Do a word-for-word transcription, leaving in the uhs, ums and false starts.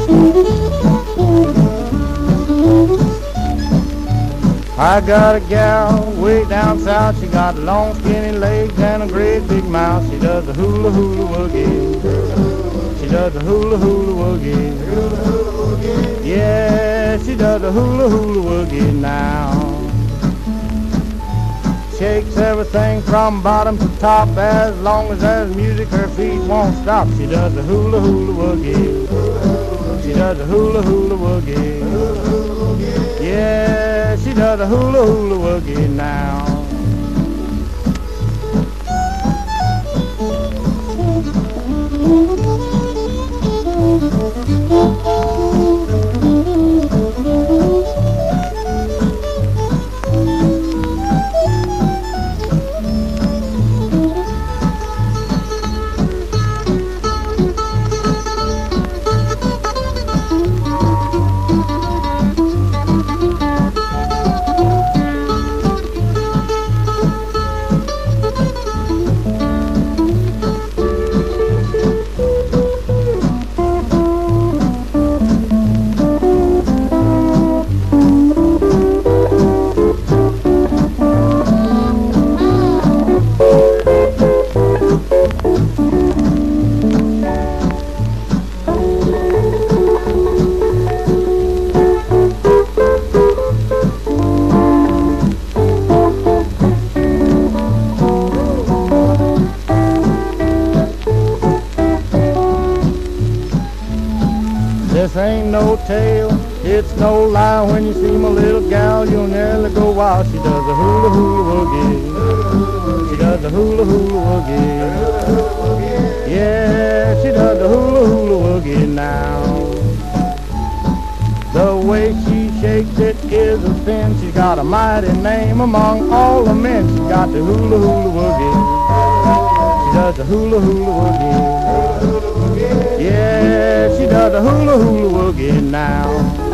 I got a gal way down south. She got long skinny legs and a great big mouth. She does the hula hula woogie. She does the hula hula woogie. Yeah, she does the hula hula woogie now. Shakes everything from bottom to top. As long as there's music, her feet won't stop. She does the hula hula woogie. She does the hula hula woogie. Yeah, she does the hula hula woogie now. This ain't no tale, it's no lie. When you see my little gal, you'll nearly go wild. She does the hula hula woogie. She does the hula hula woogie. Yeah, she does the hula hula woogie now. The way she shakes it is a sin. She's got a mighty name among all the men. She's got the hula hula woogie. She does the hula hula woogie. Yeah, she does the hula hula woogie now.